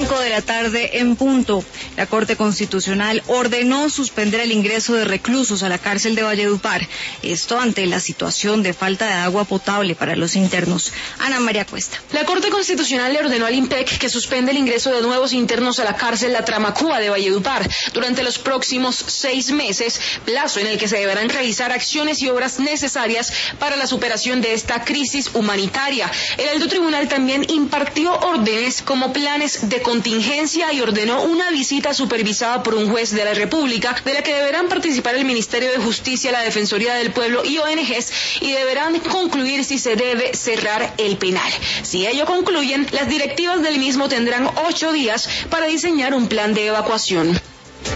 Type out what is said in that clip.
5 de la tarde en punto. La Corte Constitucional ordenó suspender el ingreso de reclusos a la cárcel de Valledupar. Esto ante la situación de falta de agua potable para los internos. Ana María Cuesta. La Corte Constitucional le ordenó al IMPEC que suspende el ingreso de nuevos internos a la cárcel La Tramacúa de Valledupar durante los próximos 6 meses, plazo en el que se deberán realizar acciones y obras necesarias para la superación de esta crisis humanitaria. El alto tribunal también impartió órdenes como planes de contingencia y ordenó una visita supervisada por un juez de la República, de la que deberán participar el Ministerio de Justicia, la Defensoría del Pueblo y ONGs, y deberán concluir si se debe cerrar el penal. Si ello concluyen, las directivas del mismo tendrán 8 días para diseñar un plan de evacuación.